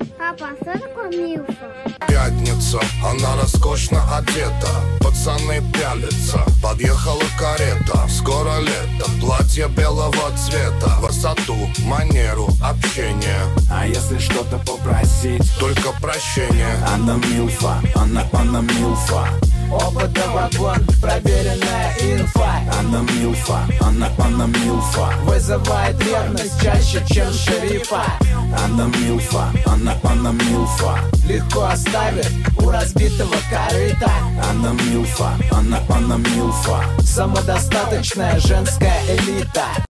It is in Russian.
Папа, а что такое милфа? Пятница, она роскошно одета. Пацаны пялятся, подъехала карета. Скоро лето, платье белого цвета. Красоту, манеру, общение. А если что-то попросить? Только прощение. Она милфа, она милфа. Опыт да вагон, проверенная инфа. Она милфа, она милфа. Вызывает ревность чаще, чем шерифа. Она милфа, она милфа. Легко оставит у разбитого корыта. Она милфа, она милфа. Самодостаточная женская элита.